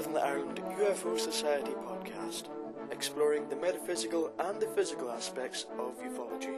Northern Ireland UFO Society podcast, exploring the metaphysical and the physical aspects of ufology.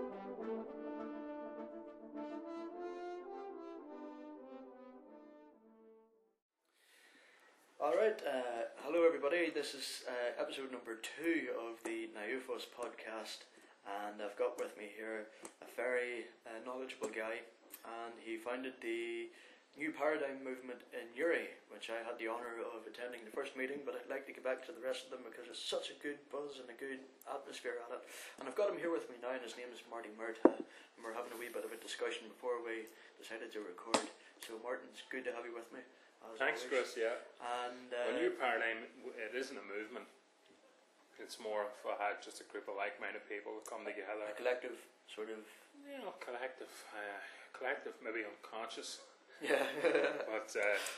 Alright, hello everybody, this is episode number 2 of the NiUFOS podcast, and I've got with me here a very knowledgeable guy, and he founded the New Paradigm movement in Uri, which I had the honour of attending the first meeting, but I'd like to get back to the rest of them because there's such a good buzz and a good atmosphere at it. And I've got him here with me now, and his name is Marty Murtagh, and we're having a wee bit of a discussion before we decided to record. So Martin, it's good to have you with me. Thanks, always. Chris, yeah. And New Paradigm, it isn't a movement. It's more of just a group of like-minded people who come together. a collective, sort of. You know, collective, maybe unconscious. Yeah. But,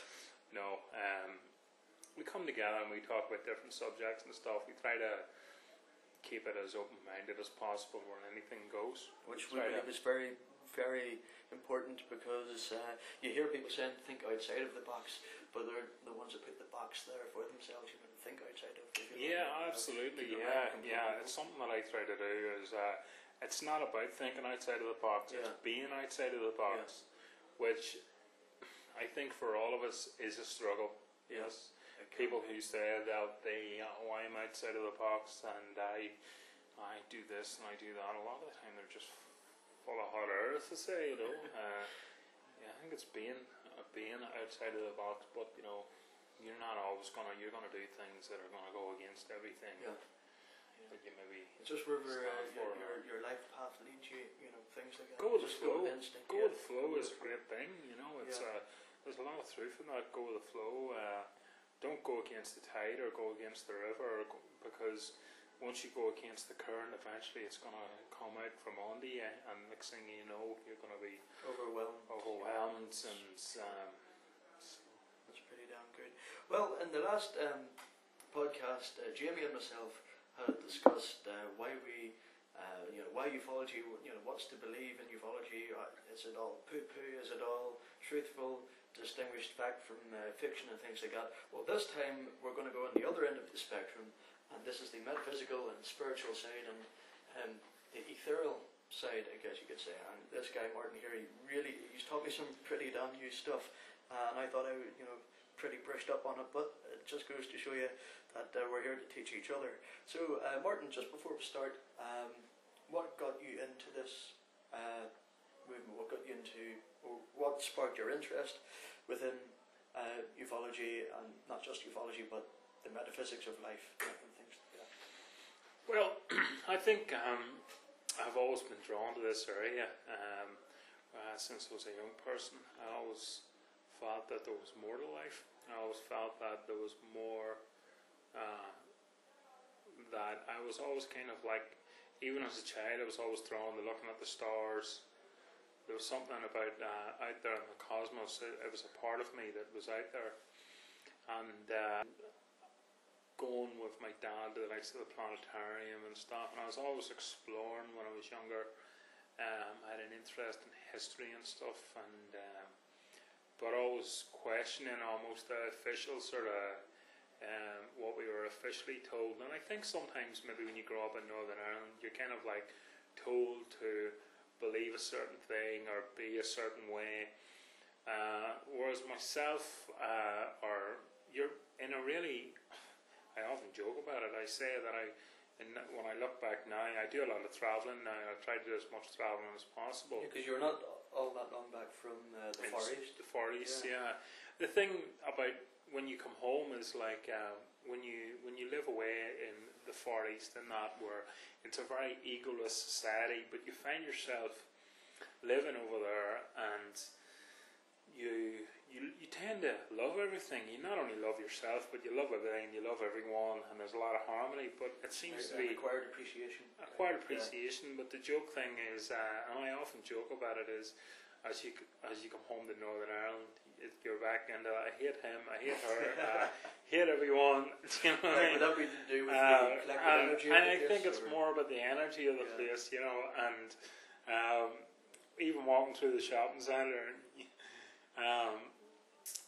we come together and we talk about different subjects and stuff. We try to keep it as open-minded as possible where anything goes. Which we believe is very, very important because you hear people saying think outside of the box, but they're the ones that put the box there for themselves. You wouldn't think outside of it. Yeah, absolutely. Yeah. It's something that I try to do is it's not about thinking outside of the box. Yeah. It's being outside of the box, which I think for all of us is a struggle. Yes. People who say that I'm outside of the box and I do this and I do that, a lot of the time they're just full of hot air, as they say, you know. I think it's being outside of the box, but you know, you're not always you're gonna do things that are gonna go against everything. Yeah. That you maybe it's just wherever your life path leads you, you know, things like that. Go with the flow. Go with the flow is a great thing, you know. It's there's a lot of truth in that. Go with the flow. Don't go against the tide or go against the river, because once you go against the current, eventually it's going to come out from under you, and next thing you know, you're going to be overwhelmed, and so that's pretty damn good. Well, in the last podcast, Jamie and myself had discussed why we, why ufology. You know, what's to believe in ufology? Is it all poo-poo? Is it all truthful? Distinguished fact from fiction and things like that. Well, this time we're going to go on the other end of the spectrum, and this is the metaphysical and spiritual side and the ethereal side, I guess you could say. And this guy Martin here, he's taught me some pretty damn new stuff, and I thought I would, pretty brushed up on it, but it just goes to show you that we're here to teach each other. So Martin, just before we start, what got you into this movement? What got you into, or what sparked your interest within ufology, and not just ufology, but the metaphysics of life and things like that? Well, I think I've always been drawn to this area since I was a young person. I always thought that there was more to life. I always felt that there was more, that I was always kind of like, even as a child, I was always drawn to looking at the stars. There was something about out there in the cosmos. It was a part of me that was out there, and going with my dad to the likes of the planetarium and stuff. And I was always exploring when I was younger. I had an interest in history and stuff, and but always questioning almost the official sort of what we were officially told. And I think sometimes maybe when you grow up in Northern Ireland, you're kind of like told to believe a certain thing or be a certain way, whereas myself, or you're in a really, I often joke about it. I say that when I look back now, I do a lot of travelling now. I try to do as much travelling as possible. Because you're not all that long back from the Far East. The Far East, yeah. The thing about when you come home is like when you live away in the Far East and that, where it's a very egoless society, but you find yourself living over there, and you tend to love everything. You not only love yourself, but you love everything, you love everyone, and there's a lot of harmony, but it seems to be acquired appreciation. But the joke thing is, and I often joke about it, is as you come home to Northern Ireland, you're back into I hate him, I hate her, hate everyone. You know what I mean? Would that be to do with the collective energy? And I think it's more about the energy of the place, and even walking through the shopping centre,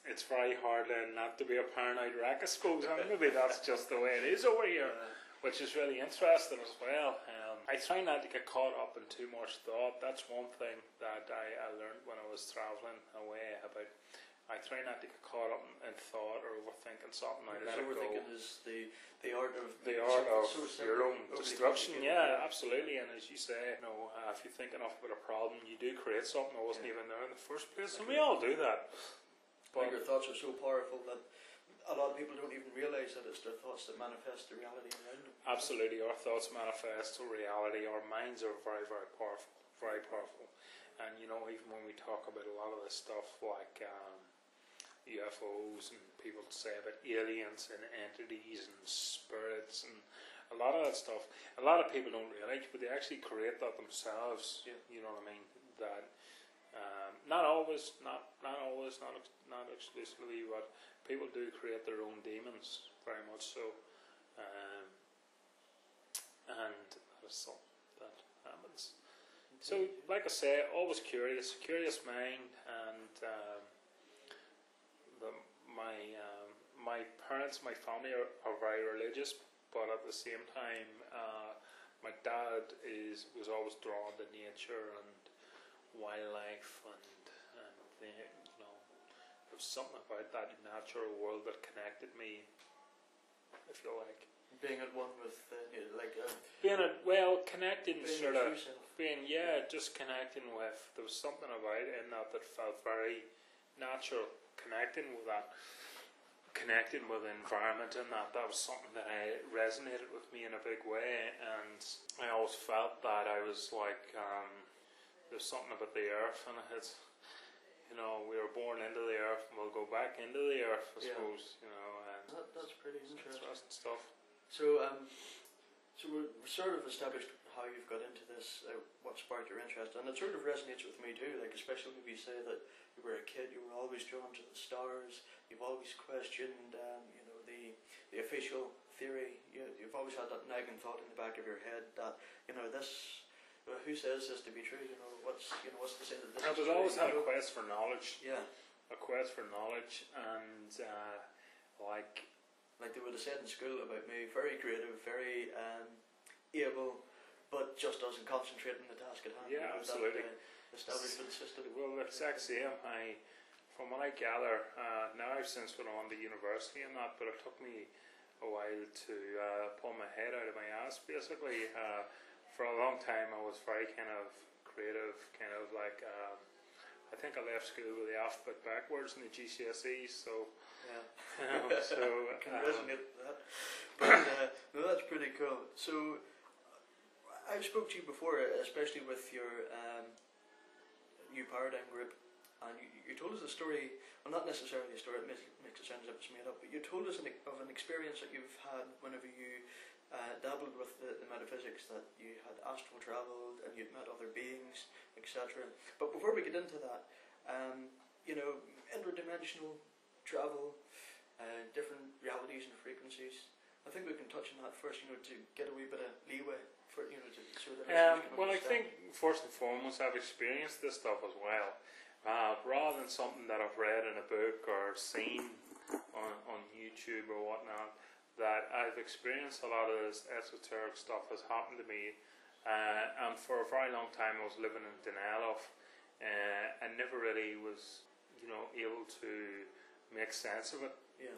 it's very hard not to be a paranoid wreck, I suppose, and maybe that's just the way it is over here, which is really interesting as well. I try not to get caught up in too much thought. That's one thing that I learned when I was travelling away about. I try not to get caught up in thought or overthinking something. I let it go. Overthinking is the art of your own destruction. Yeah, absolutely. And as you say, if you think enough about a problem, you do create something that wasn't even there in the first place. And we all do that. But your thoughts are so powerful that a lot of people don't even realise that it's their thoughts that manifest the reality around them. Absolutely, our thoughts manifest to reality. Our minds are very, very powerful, very powerful. And even when we talk about a lot of this stuff like UFOs and people say about aliens and entities and spirits and a lot of that stuff, a lot of people don't realise, but they actually create that themselves. Yeah. You know what I mean? That not always, not exclusively, but people do create their own demons, very much so. And that is something that happens. So, like I say, always curious mind, and my parents, my family are very religious, but at the same time, my dad was always drawn to nature and wildlife, and there was something about that natural world that connected me, if you like. Being at one with, connecting, sort of, just connecting with. There was something about it in that felt very natural. Connecting with the environment, and that was something that resonated with me in a big way. And I always felt that I was like, there's something about the earth, and it's, we were born into the earth, and we'll go back into the earth, I suppose. And that's pretty interesting stuff. So we've sort of established how you've got into this, what sparked your interest, and it sort of resonates with me too. Like, especially if you say that you were a kid, you were always drawn to the stars. You've always questioned, the official theory. You've always had that nagging thought in the back of your head that this. Who says this to be true? What's to say that this? I've always had a quest for knowledge. Yeah. A quest for knowledge, and like they would have said in school about me, very creative, very able, but just doesn't concentrate on the task at hand. Yeah, absolutely. Establishment system. Well, the exact same. From what I gather, now I've since gone on to university and that, but it took me a while to pull my head out of my ass. Basically, for a long time I was very kind of creative, kind of like. I think I left school with the alphabet backwards in the GCSEs, so yeah. I can resonate with that. But no, that's pretty cool. So I've spoke to you before, especially with your New Paradigm group, and you told us a story. Well, not necessarily a story. It makes it sound as if it's made up. But you told us of an experience that you've had whenever you dabbled with the metaphysics, that you had astral travelled and you'd met other beings, etc. But before we get into that, interdimensional travel, different realities and frequencies. I think we can touch on that first, to get a wee bit of leeway for so that. Well, I think first and foremost, I've experienced this stuff as well, rather than something that I've read in a book or seen on YouTube or whatnot. That I've experienced a lot of this esoteric stuff has happened to me, and for a very long time I was living in denial of, and never really was, able to make sense of it. Yeah.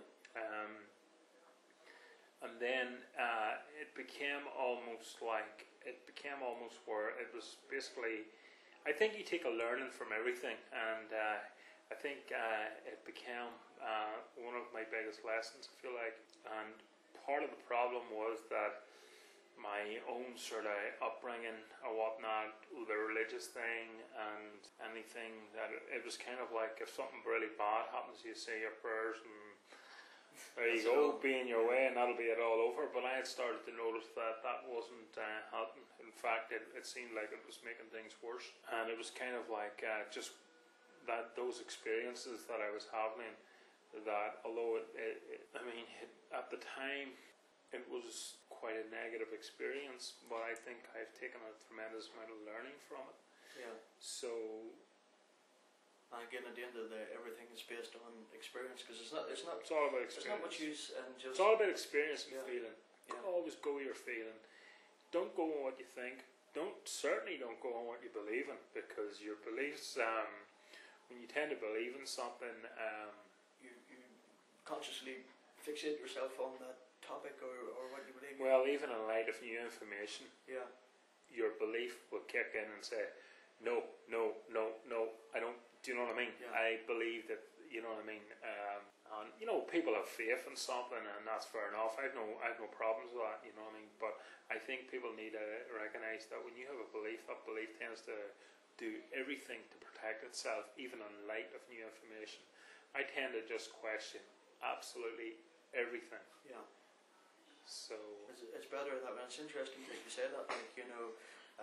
And then it became almost where it was basically, I think you take a learning from everything, and I think it became one of my biggest lessons, I feel like. And part of the problem was that my own sort of upbringing or whatnot, the religious thing and anything, that it was kind of like if something really bad happens, you say your prayers and there you go, be in your way and that'll be it all over. But I had started to notice that wasn't happening. In fact, it seemed like it was making things worse, and it was kind of like just that those experiences that I was having, that although at the time it was quite a negative experience, but I think I've taken a tremendous amount of learning from it. Yeah. So And again, at the end of the day, everything is based on experience, because it's not It's all about there's not experience. much use in just It's all about experience and Yeah. feeling. Yeah. Always go with your feeling. Don't go on what you think. Certainly don't go on what you believe in, because your beliefs, when you tend to believe in something, you consciously fixate yourself on that topic or what you believe in. well, even in light of new information, Yeah, your belief will kick in and say, no, no, no, no, I don't, do you know what I mean? Yeah. I believe that, you know what I mean? And, you know, people have faith in something, and that's fair enough. I have no problems with that, you know what I mean? But I think people need to recognise that when you have a belief, that belief tends to do everything to protect itself, even in light of new information. I tend to just question absolutely everything. yeah. So, It's better that way. It's interesting that you say that. Like, you know,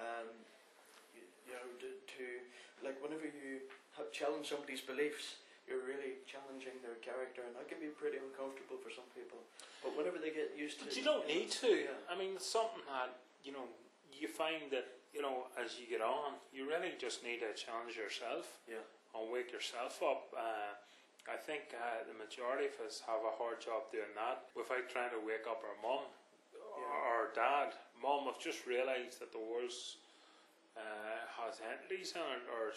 to like whenever you challenge somebody's beliefs, you're really challenging their character, and that can be pretty uncomfortable for some people. But whenever they get used to, but you don't need to. Yeah. I mean, it's something that, you know, you find that, you know, as you get on, you really just need to challenge yourself Yeah, and wake yourself up. I think the majority of us have a hard job doing that without trying to wake up our mum or dad. Mum, I've just realised that the world has entities in it, or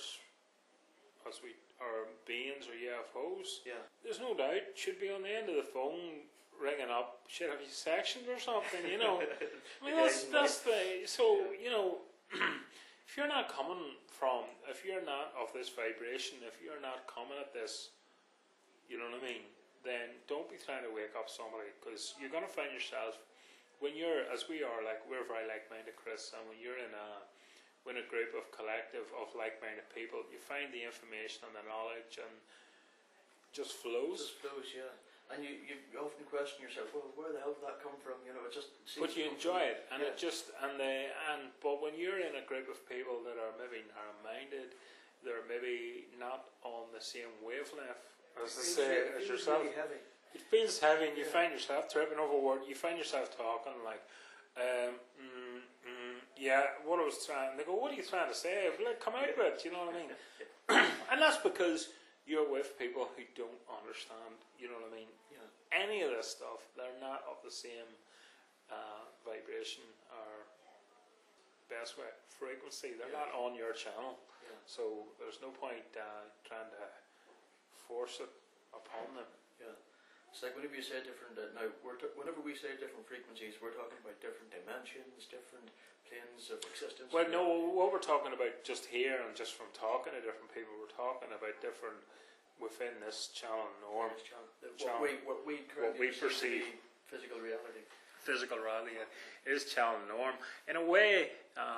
beings or UFOs. yeah, There's no doubt, should be on the end of the phone ringing up, should have you sectioned or something, you know. I mean, that's the, so, you know, if you're not if you're not of this vibration, if you're not coming at this, you know what I mean, then don't be trying to wake up somebody, because you're going to find yourself, when you're, as we are, like, we're very like-minded, Chris, and when you're in a group of collective of like-minded people, you find the information and the knowledge and just flows. just flows. Yeah, and you often question yourself, well, where the hell did that come from? You know, it just. But you enjoy it, and Yeah. it just but when you're in a group of people that are maybe narrow-minded, they're maybe not on the same wavelength as as yourself. Really heavy. It feels heavy, and you Yeah. find yourself tripping over words. You find yourself talking like, yeah, what I was trying. They go, what are you trying to say? Like, come out with it. You know what I mean? And that's because you're with people who don't understand. You know what I mean? Yeah. Any of this stuff, they're not of the same vibration or best way frequency. They're Yeah. not on your channel, Yeah. so there's no point trying to force it upon them. Yeah. It's like whenever you say different. Now, whenever we say different frequencies, we're talking about different dimensions, different planes of existence. Well, no, what we're talking about just here and just from talking to different people, we're talking about different within this channel norm. What we currently perceive. to be physical reality. Physical reality is channel norm. In a way,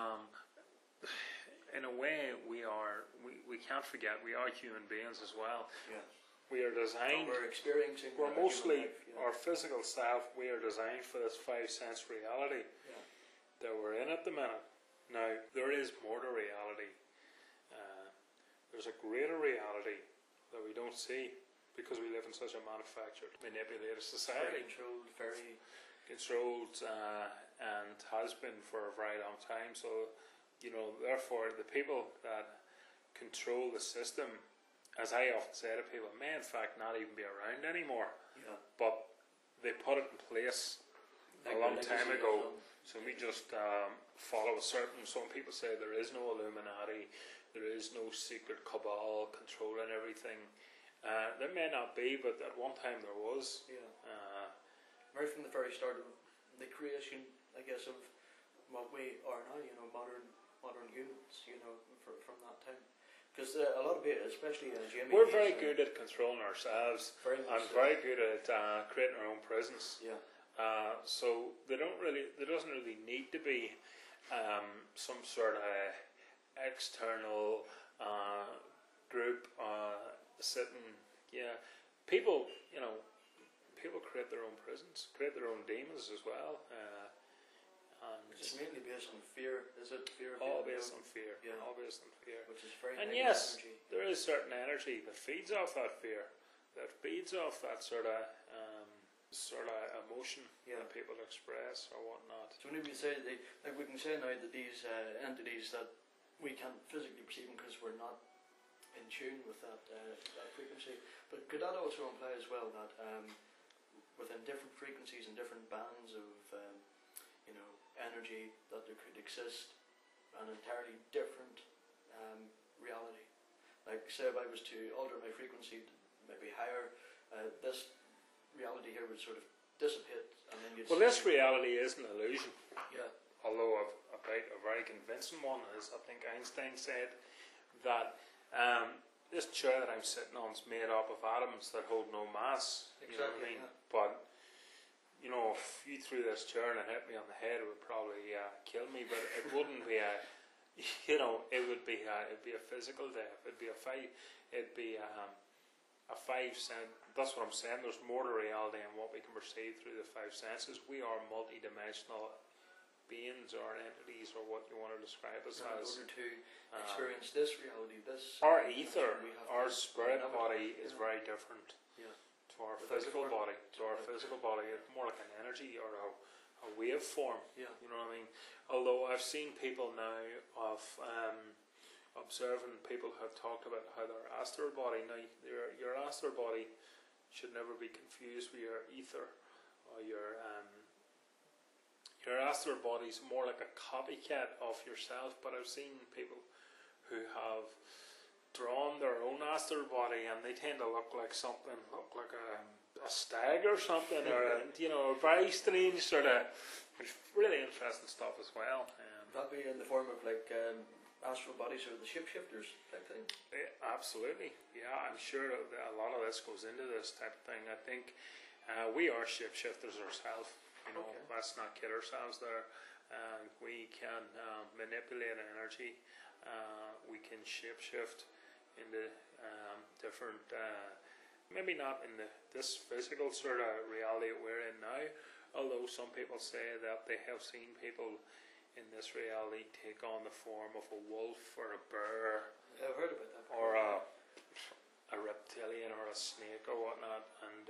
we can't forget we are human beings as well. Yeah. We are And designed. we're experiencing. We're human mostly life, yeah. our physical self. We are designed for this 5 sense reality Yeah. that we're in at the minute. Now there is more to reality. There's a greater reality that we don't see because we live in such a manufactured, manipulated society. Very Controlled and has been for a very long time. So, you know, therefore, the people that control the system, as I often say to people, may in fact not even be around anymore. Yeah. But they put it in place a Like long the time legacy ago. of them. So we just follow a certain. Some people say there is no Illuminati, there is no secret cabal controlling everything. There may not be, but at one time there was. Yeah. Right from the very start of the creation, I guess, of what we are now, you know, modern humans, you know, from that time. Because a lot of it, especially Jamie, We're very good at controlling ourselves very and much so. very good at creating our own prisons. Yeah. So there doesn't really need to be some sort of external group sitting. Yeah, people, you know, people create their own prisons, create their own demons as well. It's mainly based on fear. Is it fear? Of All being based alone? on fear. Yeah. All based on fear. Which is very And negative yes, energy. there is certain energy that feeds off that fear, that feeds off that sort of emotion Yeah. that people express or whatnot. So when we say we can say now that these entities that we can't physically perceive because we're not in tune with that frequency. But could that also imply as well that within different frequencies and different bands of energy, that there could exist an entirely different reality? Like, say if I was to alter my frequency maybe higher, this reality here would sort of dissipate, and then you'd this reality is an illusion. Yeah. Although a very convincing one is, I think Einstein said that this chair that I'm sitting on is made up of atoms that hold no mass. Exactly, you know what I mean? yeah. But if you threw this chair and it hit me on the head, it would probably kill me. But it wouldn't be a, it would be it'd be a physical death. It'd be a 5 cent. That's what I'm saying. There's more to reality than what we can perceive through the 5 senses. We are multi-dimensional beings or entities, or what you want to describe us as. In order to experience this reality, this our ether, we have our to spirit navigate, body is very different to our Without physical form. body. To our physical body, it's more like an energy or a wave form. Yeah. You know what I mean? Although I've seen people now of observing people who have talked about how their astral body. Now, your astral body should never be confused with your ether or your astral body is more like a copycat of yourself. But I've seen people who have drawn their own astral body, and they tend to look like a stag or something, or a very strange sort of really interesting stuff as well. That be in the form of like astral bodies or the shapeshifters type thing. Yeah, absolutely. Yeah, I'm sure that a lot of this goes into this type of thing. I think we are shapeshifters ourselves. Okay. Let's not kid ourselves there. We can manipulate energy. We can shapeshift into different, maybe not in this physical sort of reality that we're in now, although some people say that they have seen people in this reality take on the form of a wolf or a bear. I've heard about that. Or a reptilian or a snake or whatnot, and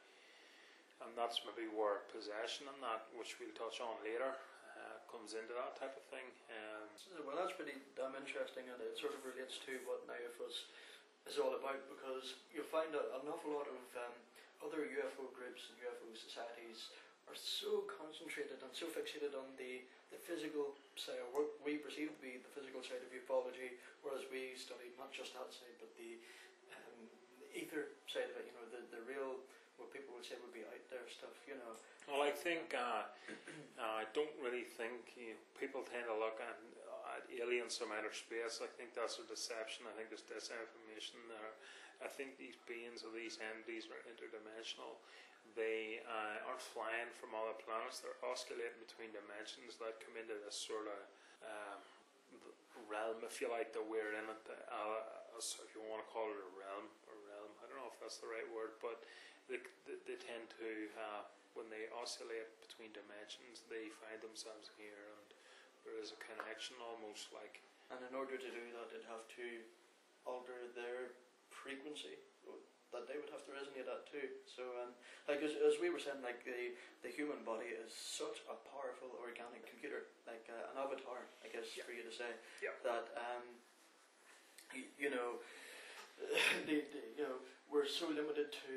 that's maybe where possession and that, which we'll touch on later, comes into that type of thing. Well, that's pretty damn interesting, and it sort of relates to what NIAFUS is all about, because you'll find that an awful lot of other UFO groups and UFO societies are so concentrated and so fixated on the physical side, or what we perceive to be the physical side of ufology, whereas we study not just that side, but the ether side of it, the real, what people would say would be out there stuff, Well, I think I don't really think people tend to look at aliens from outer space. I think that's a deception. I think there's disinformation there. I think these beings or these entities are interdimensional. They aren't flying from other planets. They're oscillating between dimensions that come into this sort of realm, if you like, that we're in it. If you want to call it a realm. I don't know if that's the right word, but they tend to, when they oscillate between dimensions, they find themselves here, and there is a connection almost like. And in order to do that, they'd have to alter their frequency that they would have to resonate at too. So, like as we were saying, like the human body is such a powerful organic computer, like an avatar, I guess, for you to say. That we're so limited to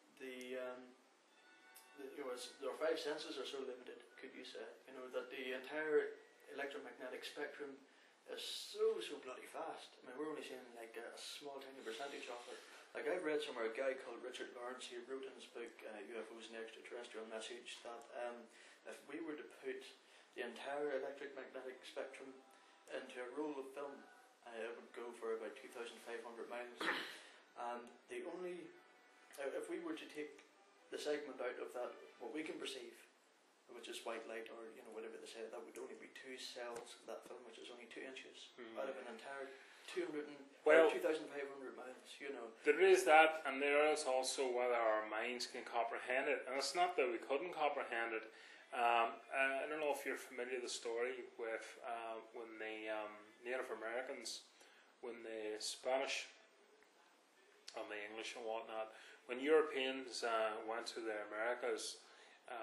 our 5 senses are so limited, could you say? That the entire electromagnetic spectrum is so bloody fast. I mean, we're only seeing like a small tiny percentage of it. Like, I've read somewhere a guy called Richard Lawrence, he wrote in his book UFOs and the Extraterrestrial Message that if we were to put the entire electromagnetic spectrum into a roll of film, it would go for about 2,500 miles. And if we were to take the segment out of that, what we can perceive, which is white light, or whatever they say, that would only be 2 cells of that film, which is only 2 inches out of an entire 2,500 miles. There is that, and there is also whether our minds can comprehend it, and it's not that we couldn't comprehend it. I don't know if you're familiar with the story with when the Native Americans, when the Spanish and the English and whatnot, when Europeans went to the Americas,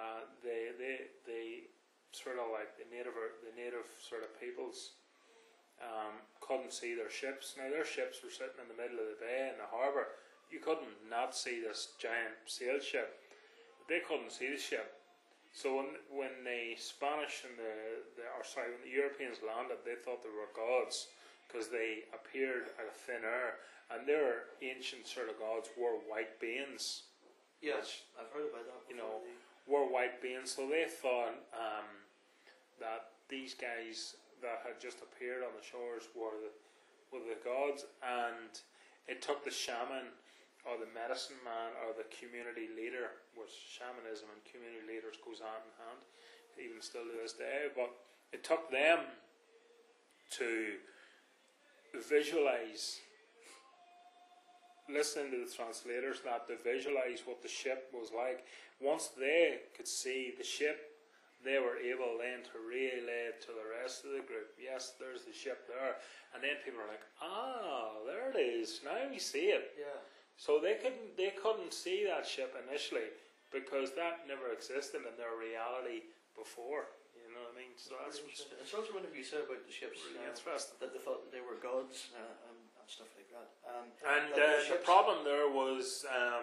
they sort of like the native sort of peoples couldn't see their ships. Now their ships were sitting in the middle of the bay in the harbour. You couldn't not see this giant sail ship. They couldn't see the ship. So when the Spanish and when the Europeans landed, they thought they were gods because they appeared out of thin air, and their ancient sort of gods wore white banes. Yes, I've heard about that. Wore white banes. So they thought that these guys that had just appeared on the shores were the gods, and it took the shaman or the medicine man or the community leader, which shamanism and community leaders goes hand in hand, even still to this day, but it took them to visualize, listening to the translators, to visualize what the ship was like. Once they could see the ship, they were able then to relay it to the rest of the group. Yes, there's the ship there. And then people are like, there it is. Now we see it. Yeah. So they couldn't see that ship initially because that never existed in their reality before. You know what I mean? So that's it's also whenever you said about the ships, really interesting. That they thought that they were gods and stuff like that. The problem there was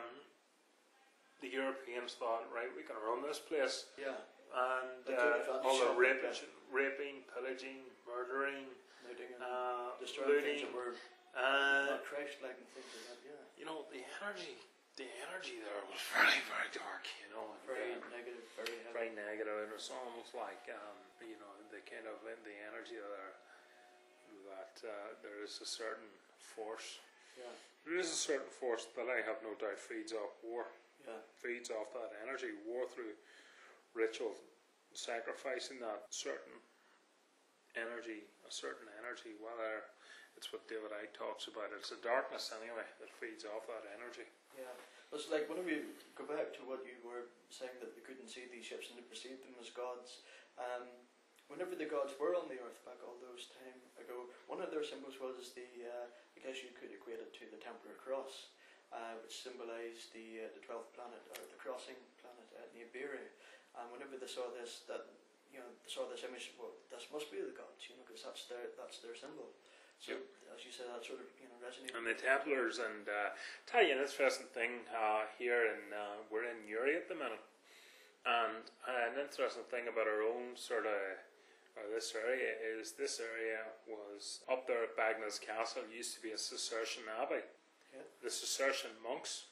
the Europeans thought, right, we can run this place. Yeah. And all the raping, pillaging, murdering, destroying things that were not Christ-like and things like that. Yeah. You know, the energy there was very, very dark. You know, very negative, very heavy. Very negative. It was almost like the kind of the energy there that there is a certain force. Yeah. There is a certain force that I have no doubt feeds off war. Yeah. Feeds off that energy. War through ritual, sacrificing that certain energy, whether it's what David Icke talks about. It's a darkness anyway that feeds off that energy. Yeah. It's like whenever you go back to what you were saying, that they couldn't see these ships and they perceived them as gods. Whenever the gods were on the earth back all those time ago, one of their symbols was I guess you could equate it to the Templar cross, which symbolised the 12th planet, or the crossing planet at Nibiru. And whenever they saw this, they saw this image. Well, this must be the gods, because that's their symbol. So, as you said, that sort of resonated. And the Templars, and tell you an interesting thing here, we're in Uri at the minute, and an interesting thing about our own sort of this area is this area was up there at Bagnall's Castle. It used to be a Cistercian abbey. Yeah. The Cistercian monks.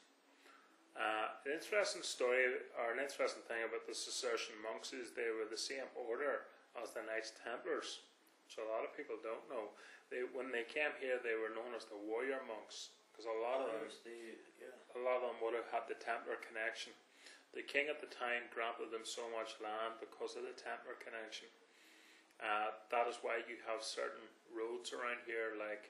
An interesting story, or an interesting thing about the Cistercian monks is they were the same order as the Knights Templars. So a lot of people don't know. When they came here, they were known as the warrior monks, because a lot of them would have had the Templar connection. The king at the time granted them so much land because of the Templar connection. That is why you have certain roads around here, like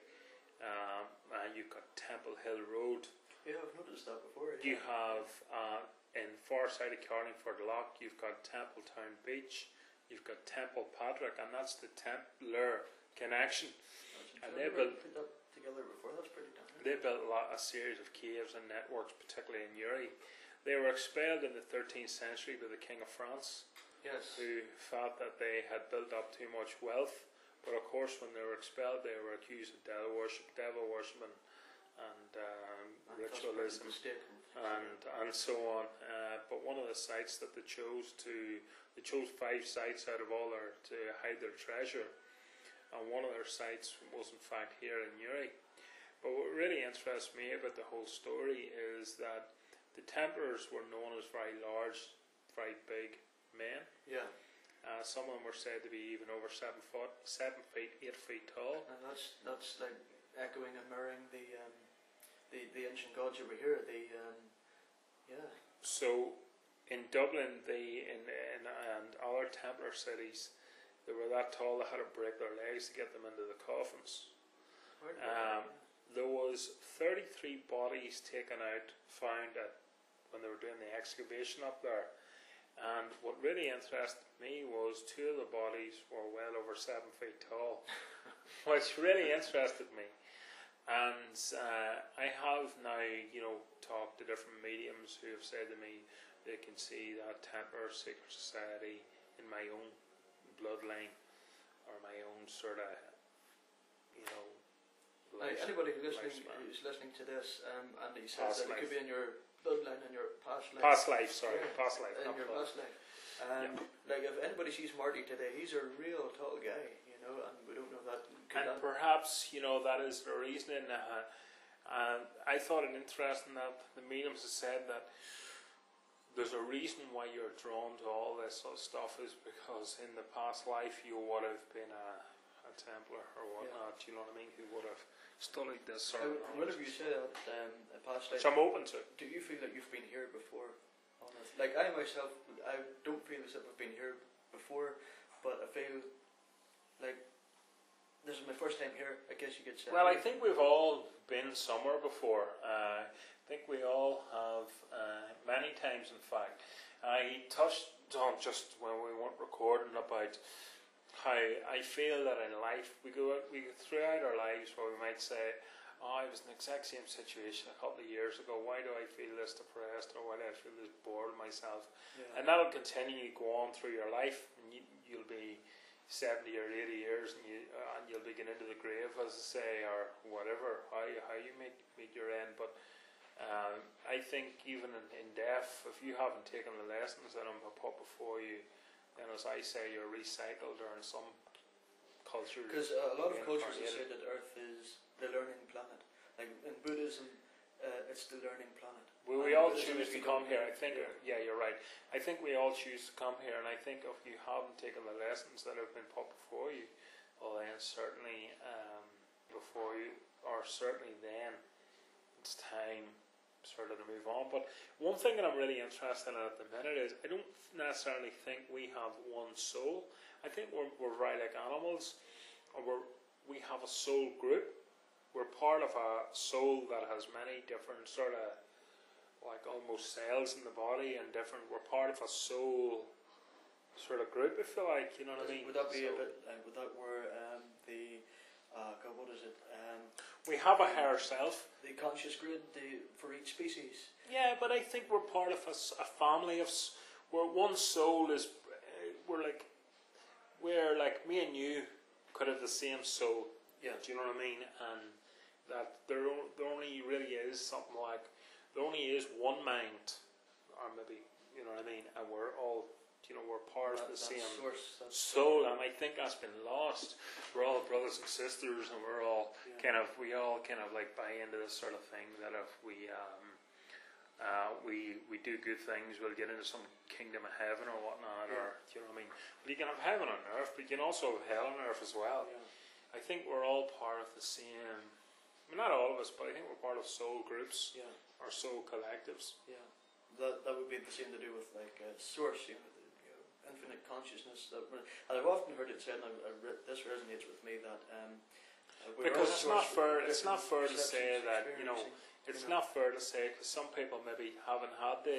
you've got Temple Hill Road. Yeah, I've noticed that before. Yeah. You have in far side of Carlingford Lough, you've got Templetown Beach, you've got Temple Patrick, and that's the Templar connection. And they built that together before. That's pretty damn. They built a series of caves and networks, particularly in Uri. They were expelled in the 13th century by the King of France, yes, who thought that they had built up too much wealth. But of course, when they were expelled, they were accused of devil worship, and ritualism, and so on. But one of the sites that they chose 5 sites out of all to hide their treasure, and one of their sites was in fact here in Uri. But what really interests me about the whole story is that the Templars were known as very large, very big men. Yeah. Some of them were said to be even over 7 feet, 8 feet tall. And that's like echoing and mirroring the ancient gods over here. So in Dublin, and other Templar cities, they were that tall they had to break their legs to get them into the coffins. There was 33 bodies found when they were doing the excavation up there. And what really interested me was 2 of the bodies were well over 7 feet tall, which really interested me. And I have now, talked to different mediums who have said to me they can see that Templar secret society in my own bloodline, or my own sort of Anybody who's listening to this, and he says that it could be in your bloodline, in your past life. Past life, in your past life. Like if anybody sees Marty today, he's a real tall guy, and we don't know that. Perhaps that is the reasoning. And I thought it interesting that the mediums have said that there's a reason why you're drawn to all this sort of stuff is because in the past life you would have been a Templar or whatnot. Do you know what I mean? Who would have studied this sort of knowledge. Whenever you say that, past life, which I'm open to. Do you feel that you've been here before? Like I myself, I don't feel as if I've been here before, but I feel like this is my first time here, I guess you could say. Well, I think we've all been somewhere before. I think we all have, many times in fact. I touched on just when we weren't recording about how I feel that in life we go throughout our lives where we might say, I was in the exact same situation a couple of years ago. Why do I feel this depressed, or why do I feel this bored of myself? Yeah. And that'll continue to go on through your life, and you'll be 70 or 80 years, and you'll be getting into the grave, as I say, or whatever. How you meet your end, but I think even in death, if you haven't taken the lessons that I'm put before you, then as I say, you're recycled, or in some cultures. Because a lot of cultures have said that Earth is the learning planet. Like in Buddhism, it's the learning planet. Well, we all choose to come here. I think, yeah, you're right. I think we all choose to come here, and I think if you haven't taken the lessons that have been put before you, well, then certainly before you, or certainly then, it's time sort of to move on. But one thing that I'm really interested in at the minute is I don't necessarily think we have one soul. I think we're very like animals, or we have a soul group. We're part of a soul that has many different sort of like almost cells in the body, and different. We're part of a soul sort of group, if you like. You know what I mean? Would that be a bit? Would that where the God, what is it? We have a higher self. The conscious grid for each species. Yeah, but I think we're part of a family of where one soul is. We're like me and you could have the same soul. Yeah. Do you know what I mean? And that there only really is something like, there only is one mind, or maybe, you know what I mean, and we're all, we're part of the same soul, and I think that's been lost. We're all brothers and sisters, and we all kind of like buy into this sort of thing that if we do good things, we'll get into some kingdom of heaven or whatnot, or, do you know what I mean? But you can have heaven on earth, but you can also have hell on earth as well. Yeah. I think we're all part of the same. Not all of us, but I think we're part of soul groups, or soul collectives. Yeah, that would be the same to do with like source, infinite consciousness. And I've often heard it said, and this resonates with me, that because it's not fair. It's not fair to say that it's not fair to say, because some people maybe haven't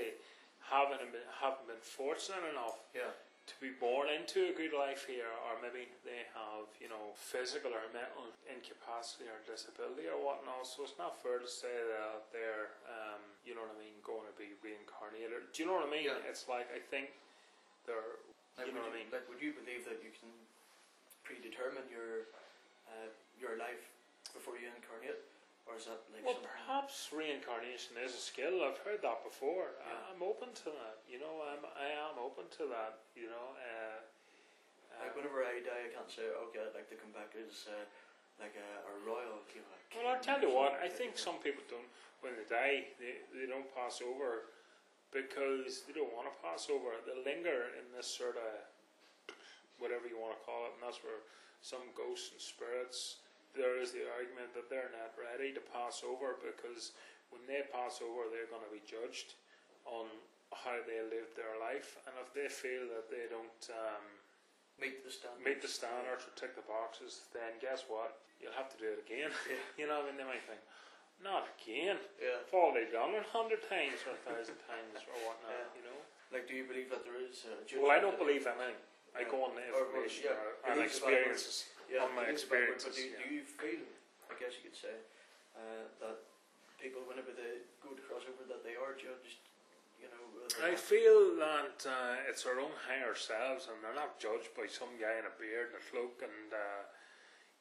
been fortunate enough. Yeah. To be born into a good life here, or maybe they have, physical or mental incapacity or disability or whatnot. So it's not fair to say that they're, going to be reincarnated. Do you know what I mean? Yeah. It's like, I think they're, what I mean? Like, would you believe that you can predetermine your life before you incarnate? Or is that like perhaps reincarnation is a skill. I've heard that before. Yeah. I'm open to that. I am open to that. Like whenever I die, I can't say, okay, I'd like to come back as like a royal. Well, I'll tell you what. I think some people don't. When they die, they don't pass over because they don't want to pass over. They linger in this sort of whatever you want to call it, and that's where some ghosts and spirits. There is the argument that they're not ready to pass over, because when they pass over, they're going to be judged on how they lived their life, and if they feel that they don't meet the standard or tick the boxes, then guess what? You'll have to do it again. Yeah. They might think, not again. Yeah. I've already done it 100 times or 1,000 times or whatnot. Like, do you believe that there is? Well, I don't believe anything. I go on the information or experiences. Yeah, on my experiences. But do you feel, I guess you could say, that people, whenever they go to crossover, that they are judged? I feel that it's our own higher selves, and they're not judged by some guy in a beard and a cloak, and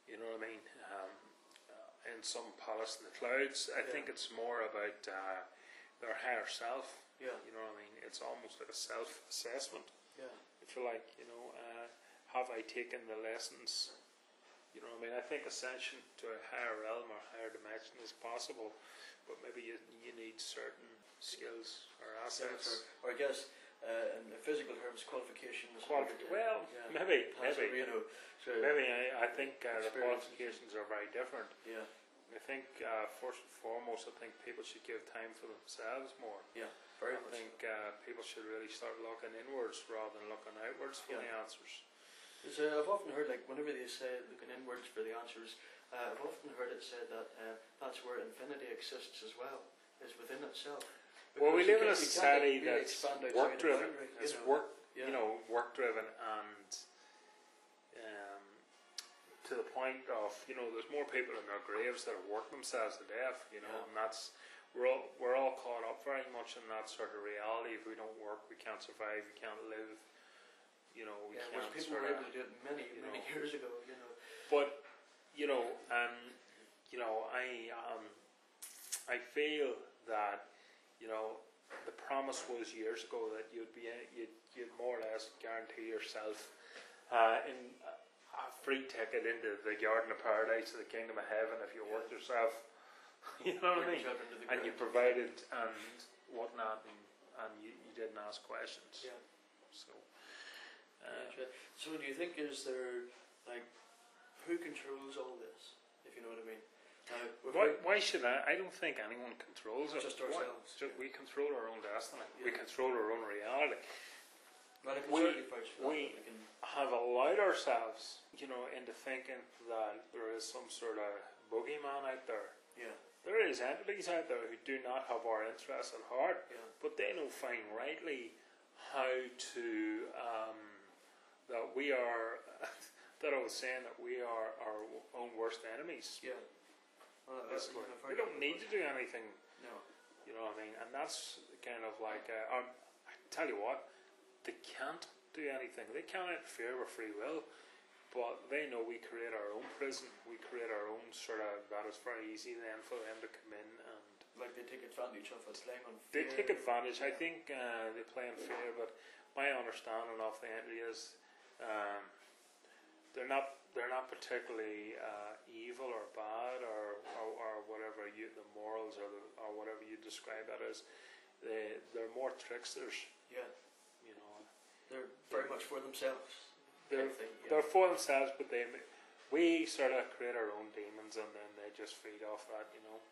You know what I mean? In some palace in the clouds, I think it's more about their higher self. Yeah. You know what I mean? It's almost like a self-assessment. Yeah. If you like, have I taken the lessons? You know what I mean? I think ascension to a higher realm or higher dimension is possible, but maybe you need certain skills or assets. Or I guess in the physical terms, qualifications. Well, yeah. maybe. So Maybe I think the qualifications are very different. Yeah. I think first and foremost, I think people should give time for themselves more. Yeah, very much. I think people should really start looking inwards rather than looking outwards for the answers. I've often heard, like, whenever they say looking inwards for the answers, I've often heard it said that that's where infinity exists as well, is within itself. Well, we Because live in a society really that's expand outside work of driven. boundary, It's you know. work, Yeah. work driven, and to the point of there's more people in their graves that have worked themselves to death. Yeah. And that's we're all caught up very much in that sort of reality. If we don't work, we can't survive. We can't live. We can't. Which people were able to do it many years ago. But I feel that the promise was years ago that you'd more or less guarantee yourself in a free ticket into the Garden of Paradise, to the Kingdom of Heaven, if you worked yourself. You know what I mean? And you provided and whatnot, and you didn't ask questions. Yeah. So. So do you think who controls all this? If you know what I mean. Why should I don't think anyone controls it. Just ourselves. We control our own destiny. Yeah. We control our own reality. Well, we have allowed ourselves, into thinking that there is some sort of boogeyman out there. Yeah. There is entities out there who do not have our interests at heart, but they know fine rightly how to that we are. That I was saying that we are our own worst enemies. Yeah. We don't need to do anything. No. You know what I mean? And that's kind of like I tell you what, they can't do anything. They can't interfere with free will, but they know we create our own prison. We create our own sort of. That is very easy then for them to come in and. Like they take advantage of us playing on fear. They take advantage. I think they play on fear, but my understanding of the entity is they're not particularly evil or bad or whatever the morals or whatever you describe that as. They're more tricksters. Yeah. They're very much for themselves. They're for themselves, but we sort of create our own demons, and then they just feed off that,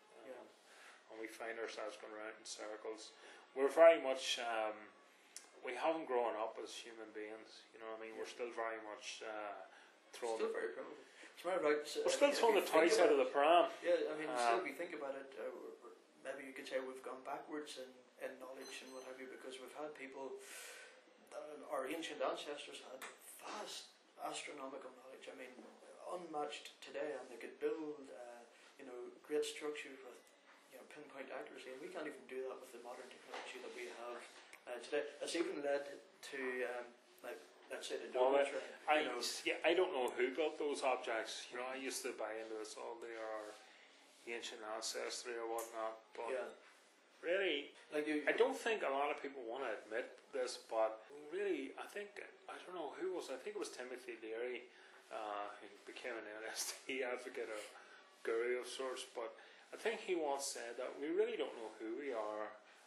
and we find ourselves going around in circles. We're very much we haven't grown up as human beings. You know what I mean? We're still very much throwing. Still very primitive. We're still throwing the toys out of the pram. Yeah, I mean, still, if you think about it, maybe you could say we've gone backwards in knowledge and what have you, because we've had people. Our ancient ancestors had vast astronomical knowledge. I mean, unmatched today, and they could build, great structures with, pinpoint accuracy. And we can't even do that with the modern technology that we have today. It's even led to, let's say, the Dover trend. I don't know who built those objects. I used to buy into this all they are ancient ancestry or whatnot, but. Yeah. Really, I don't think a lot of people want to admit this, but really, I don't know who was. I think it was Timothy Leary, who became an LSD advocate or guru of sorts. But I think he once said that we really don't know who we are,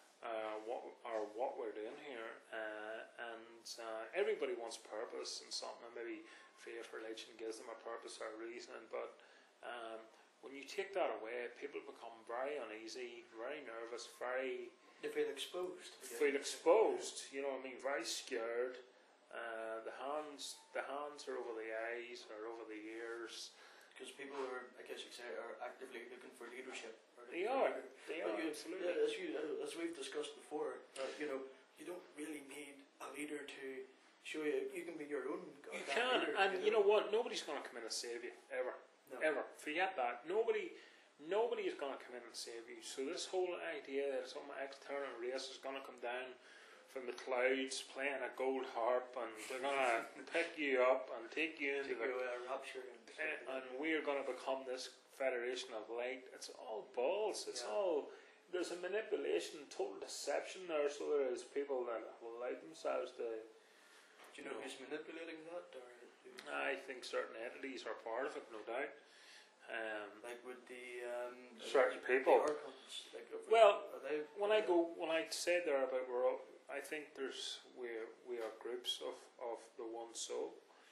what we're doing here, and everybody wants purpose and something. And maybe faith, religion gives them a purpose or a reasoning, but. When you take that away, people become very uneasy, very nervous, They feel exposed. You know what I mean? Very scared. The hands are over the eyes or over the ears. Because people are, I guess you could say, are actively looking for leadership. They are, absolutely. As we've discussed before, you don't really need a leader to show you. You can be your own God. You can, leader, and you know what? Nobody's going to come in and save you ever. No. Ever. Forget that. Nobody is going to come in and save you. So this whole idea that some external race is going to come down from the clouds playing a gold harp, and they're gonna pick you up and take you into the rapture, and we're gonna become this federation of light. It's all balls. It's all, there's a manipulation, total deception there. So there is people that will allow themselves to. Do you know who's manipulating that? Or I think certain entities are part of it, no doubt. Like with the certain people. The archons, like, well, when I said there about I think we are groups of the one soul.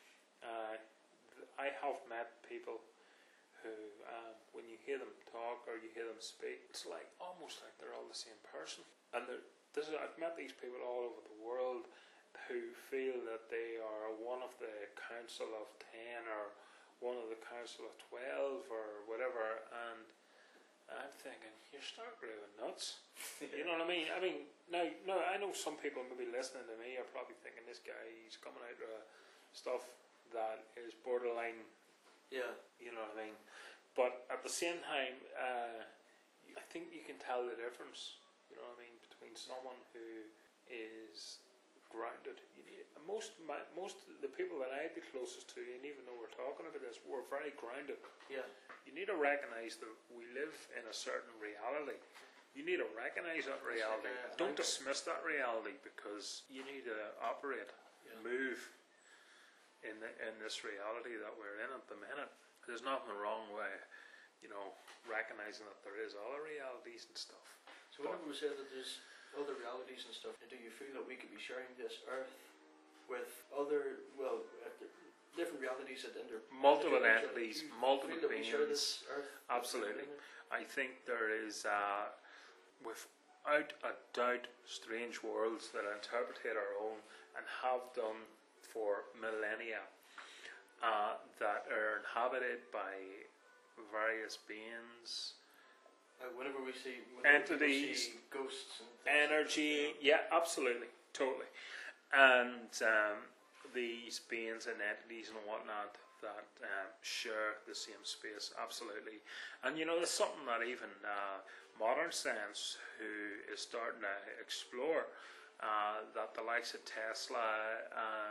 I have met people who, when you hear them talk or you hear them speak, it's like almost like they're all the same person. And I've met these people all over the world who feel that they are one of the council of 10 or one of the council of 12 or whatever, and I'm thinking, you're stark raving nuts. You know what I mean? I mean, now I know some people maybe listening to me are probably thinking, this guy, he's coming out with stuff that is borderline, you know what I mean? But at the same time, I think you can tell the difference, you know what I mean, between someone who is grounded. Most of the people that I'd be closest to, and even though we're talking about this, we're very grounded. Yeah. You need to recognise that we live in a certain reality. You need to recognise that reality. Don't dismiss that reality, because you need to operate, move in this reality that we're in at the minute. There's nothing wrong with, recognising that there is other realities and stuff. So whenever we say that there's other realities and stuff, do you feel that we could be sharing this earth with other, different realities that multiple entities, multiple beings? Absolutely. I think there is, without a doubt, strange worlds that interpret our own and have done for millennia, that are inhabited by various beings. Whenever we see entities, ghosts, and energy, absolutely, totally, and these beings and entities and whatnot that share the same space, absolutely. And there's something that even modern science, who is starting to explore, that the likes of Tesla,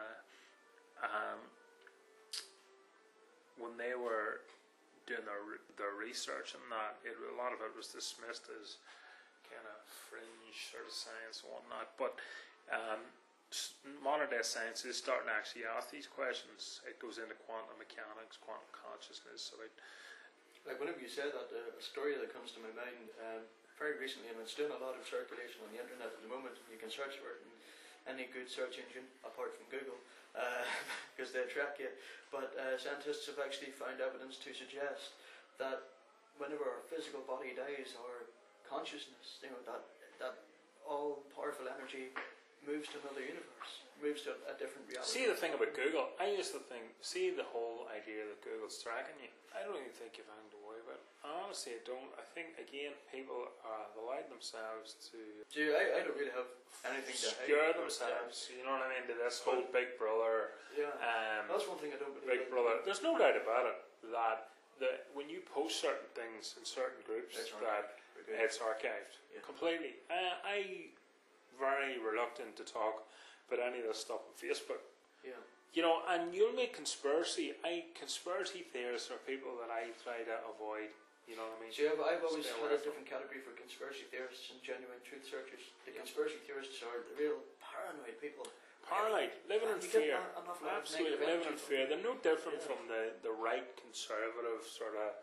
when they were doing their research and that, a lot of it was dismissed as kind of fringe sort of science and whatnot, but modern day science is starting to actually ask these questions. It goes into quantum mechanics, quantum consciousness. Like whenever you say that, a story that comes to my mind very recently, and it's doing a lot of circulation on the internet at the moment, and you can search for it in any good search engine apart from Google, because they track you. But scientists have actually found evidence to suggest that whenever our physical body dies, our consciousness, that all-powerful energy moves to another universe, moves to a different reality. See, the thing about Google, I used to think, the whole idea that Google's tracking you, I don't even think you've anything to worry about. Honestly, I don't. I think, again, people allow themselves to... See, I don't really have anything to hide. Scare themselves, you know what I mean, to this whole Big Brother. Yeah, that's one thing I don't believe. Big Brother. There's no doubt about it that when you post certain things in certain groups, it's archived completely. I'm very reluctant to talk about any of this stuff on Facebook. Yeah. And you'll make conspiracy theorists are people that I try to avoid. You know what I mean? See, I've always had a different category for conspiracy theorists and genuine truth searchers. The conspiracy theorists are the real paranoid people. Paranoid, living in fear. Absolutely living in fear. They're no different from the right conservative sort of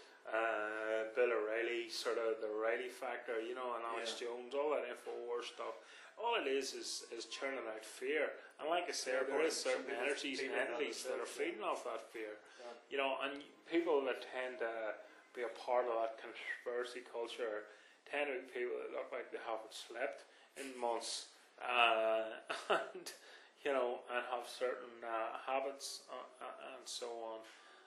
Bill O'Reilly, sort of the O'Reilly factor, and Alex Jones, all that InfoWars stuff. All it is churning out fear. And like I said, there is certain energies and entities that are feeding off that fear. And people that tend to be a part of that conspiracy culture tend to be people that look like they haven't slept in months, and have certain habits and so on.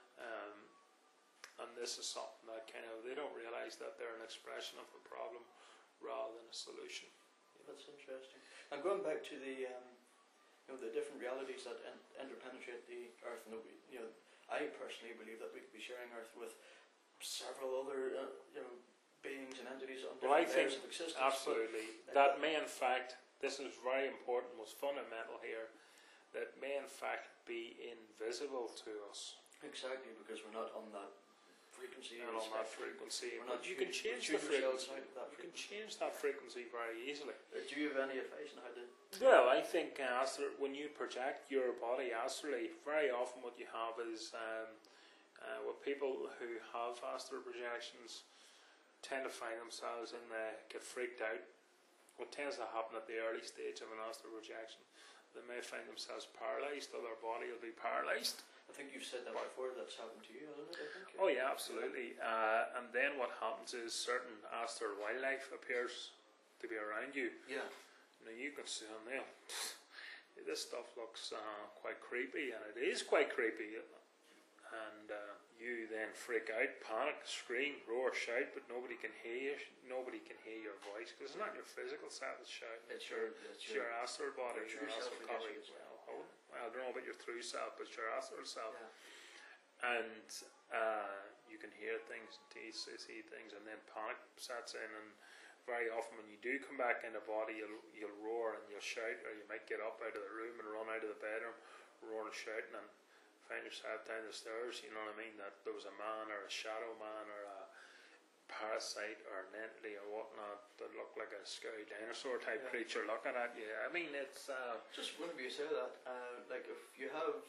And this is something that they don't realise that they're an expression of the problem rather than a solution. That's interesting. And going back to the different realities that interpenetrate the Earth, and I personally believe that we could be sharing Earth with several other beings and entities on different layers of existence. Absolutely, that may in fact this is very important, most fundamental here, that may in fact be invisible to us. Exactly, because we're not on that frequency. And on that frequency, but you can change the frequency. You can change that frequency very easily. Do you have any advice on how to? Well, I think when you project your body astrally, very often what you have is with people who have astral projections tend to find themselves get freaked out. What tends to happen at the early stage of an astral projection, they may find themselves paralysed, or their body will be paralysed. I think you've said that before. That's happened to you, hasn't it? I think. Oh yeah, absolutely. And then what happens is certain astral wildlife appears to be around you. Yeah. You know, you can see on them. This stuff looks quite creepy, and it is quite creepy. And you then freak out, panic, scream, roar, shout, but nobody can hear you. Nobody can hear your voice, because it's not your physical self that's shouting. It's your astral body, your astral self, copy. Well, I don't know about your true self, but your astral self. Yeah. And you can hear things, see things, and then panic sets in. And very often, when you do come back in the body, you'll roar and you'll shout, or you might get up out of the room and run out of the bedroom, roaring and shouting, and find yourself down the stairs. You know what I mean? That there was a man or a shadow man or a parasite or an entity or whatnot that looked like a scary dinosaur type creature looking at you. I mean, it's just whenever you say that, like if you have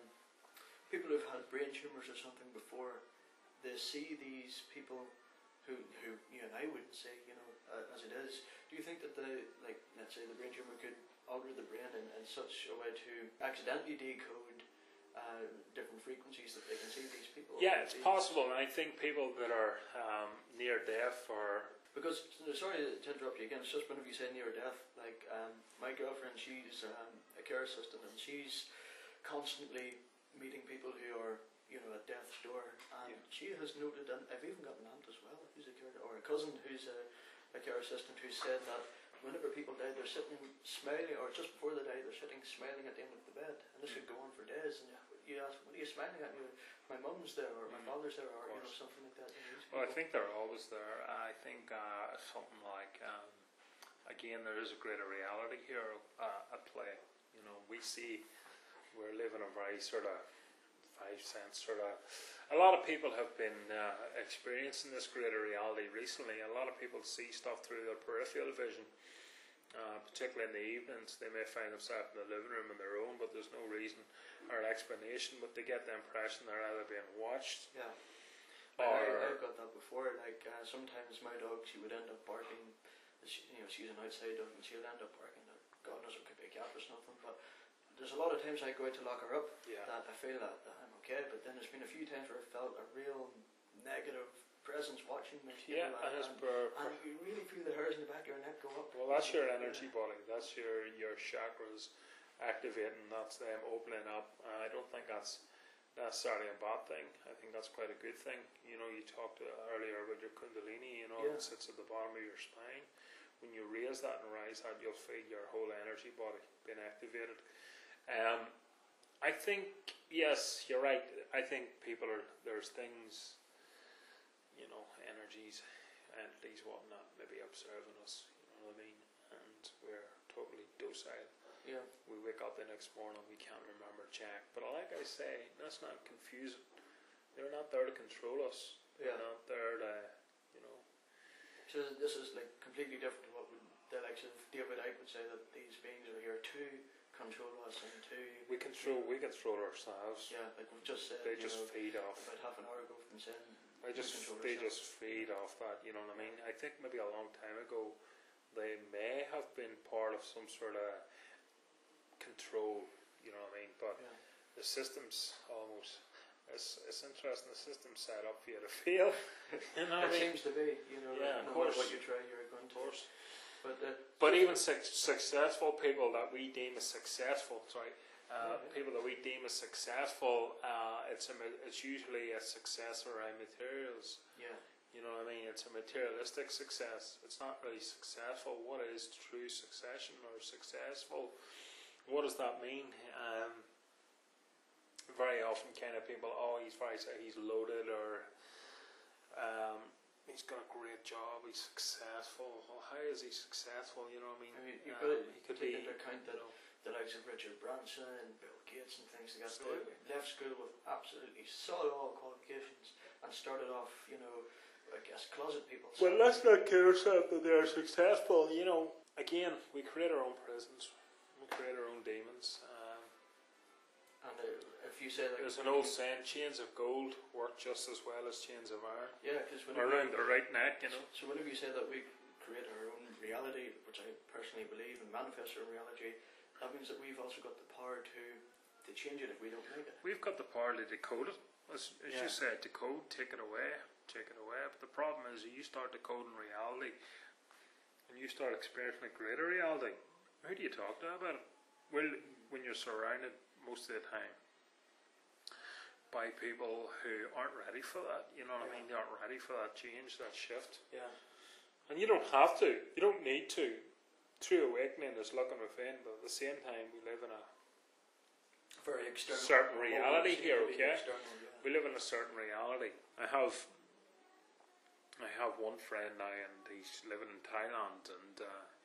people who've had brain tumours or something before, they see these people who you and I wouldn't say, as it is. Do you think that let's say the brain tumour could alter the brain in such a way to accidentally decode different frequencies that they can see these people? Yeah, it's possible, and I think people that are near death or... Because, sorry to interrupt you again, it's just whenever you say near death, like my girlfriend, she's a care assistant, and she's constantly meeting people who are, at death's door, and she has noted, and I've even got an aunt as well, who's a care, or a cousin who's a care assistant, who said that whenever people die, they're sitting smiling, or just before they die, they're sitting smiling at the end of the bed, and this could go on for days, and you ask, what are you smiling at? My mum's there, or my father's there, or something like that. Well, I think they're always there. I think something like, again, there is a greater reality here at play. We're living a very sort of 5 sense sort of... A lot of people have been experiencing this greater reality recently. A lot of people see stuff through their peripheral vision. Particularly in the evenings, they may find themselves in the living room on their own, but there's no reason or explanation, but they get the impression they're either being watched. Yeah. I've got that before. Like sometimes my dog, she would end up barking. She's an outside dog, and she'll end up barking. God knows, it could be a cat or something. But there's a lot of times I go out to lock her up that I feel that I'm okay. But then there's been a few times where I felt a real negative presence watching me. And you really feel the hairs in the back of your neck go up. Well, that's your energy body. That's your chakras activating. That's them opening up. I don't think that's necessarily a bad thing. I think that's quite a good thing. You talked earlier about your kundalini. It sits at the bottom of your spine. When you raise that and rise that, you'll feel your whole energy body being activated. I think, yes, you're right. I think there's things, energies, entities, whatnot, maybe observing us, you know what I mean? And we're totally docile. Yeah. We wake up the next morning, we can't remember Jack. But like I say, let's not confuse it. They're not there to control us. They're not there to, So this is like completely different to what the likes of David Icke would say, that these beings are here to control us and to... We control ourselves. Yeah, like we've just said. They just feed off. About half an hour ago from saying... They just feed off that, you know what I mean? I think maybe a long time ago they may have been part of some sort of control, you know what I mean? But the system's almost... It's interesting, the system's set up for you to fail. It seems to be, of course. What you try, you're going to. Of course. But even successful people that we deem as successful, people that we deem as successful, it's usually a success around materials. Yeah. You know what I mean? It's a materialistic success. It's not really successful. What is true succession or successful? What does that mean? Very often, kind of people, he's loaded, or he's got a great job, he's successful. Well, how is he successful? You know what I mean? You've got to he could take be, into account that you know, the likes of Richard Branson and Bill Gates and things like that, Absolutely. they left school with absolutely solid all qualifications and started off, I guess, closet people. well, let's not kill ourselves that they're successful. You know, again, we create our own prisons, we create our own demons. And if you say that, There's an old saying: chains of gold work just as well as chains of iron. yeah, because Around the right neck, you know. So whenever you say that we create our own reality, which I personally believe, and manifest our reality, that means that we've also got the power to change it if we don't like it. We've got the power to decode it. As you said, decode, take it away. But the problem is, you start decoding reality, and you start experiencing a greater reality. Who do you talk to about it? Well, when you're surrounded most of the time by people who aren't ready for that, you know what I mean? They aren't ready for that change, that shift. Yeah. And you don't have to. You don't need to. True awakening is looking within, but at the same time, we live in a very external certain reality here, okay? External, We live in a certain reality. I have one friend now, and he's living in Thailand, and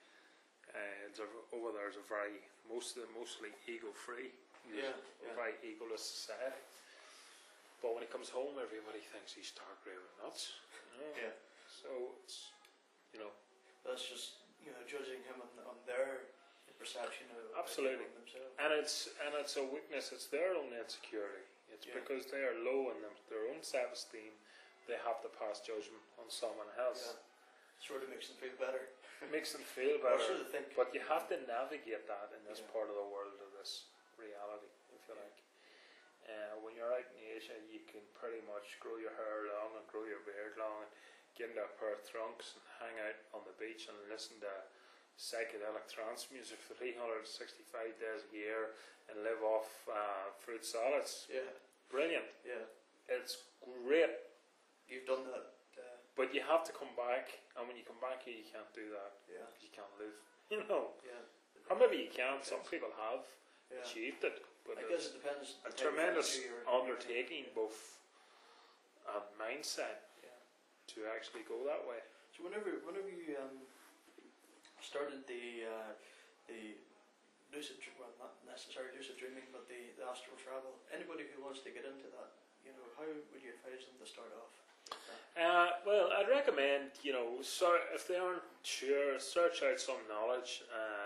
over there is a mostly ego-free, very egoless society. But when he comes home, everybody thinks he's stark raving nuts. You know? Yeah. So it's, that's just judging him on their perception of absolutely themselves. And it's a weakness. It's their own insecurity. It's because they are low in their own self-esteem. They have to pass judgment on someone else. Yeah. Sort of makes them feel better. It makes them feel better. Sort of think. But you have to navigate that in this part of the world, of this reality, if you like. When you're out in Asia, you can pretty much grow your hair long and grow your beard long and get into a pair of trunks and hang out on the beach and listen to psychedelic trance music for 365 days a year and live off fruit salads. Yeah. Brilliant. Yeah. It's great. You've done that. But you have to come back, and when you come back here, you can't do that. Yeah. You can't live. You know. Yeah. Or maybe you can. Some people have achieved it. But I guess it depends. A tremendous undertaking, both mindset to actually go that way. So whenever you started the lucid, well, not necessarily lucid dreaming, but the astral travel, anybody who wants to get into that, how would you advise them to start off? Well, I'd recommend, if they aren't sure, search out some knowledge.